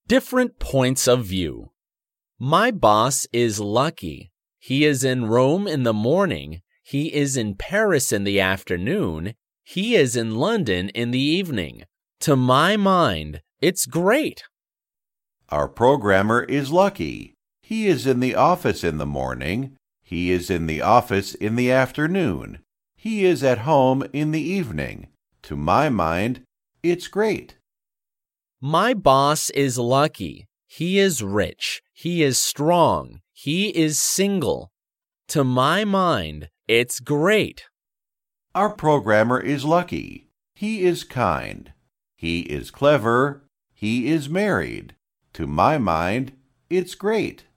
Different points of view. My boss is lucky. He is in Rome in the morning. He is in Paris in the afternoon. He is in London in the evening. To my mind, it's great. Our programmer is lucky. He is in the office in the morning. He is in the office in the afternoon. He is at home in the evening. To my mind, it's great. My boss is lucky. He is rich. He is strong. He is single. To my mind, it's great. Our programmer is lucky. He is kind. He is clever. He is married. To my mind, it's great.